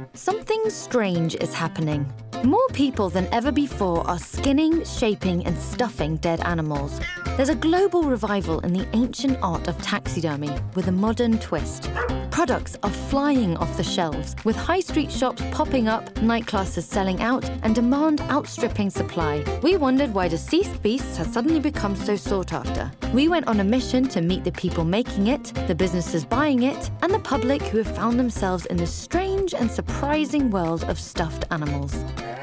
Something strange is happening. More people than ever before are skinning, shaping, and stuffing dead animals. There's a global revival in the ancient art of taxidermy with a modern twist. Products are flying off the shelves, with high street shops popping up, night classes selling out, and demand outstripping supply. We wondered why deceased beasts had suddenly become so sought after. We went on a mission to meet the people making it, the businesses buying it, and the public who have found themselves in the strange and surprising world of stuffed animals.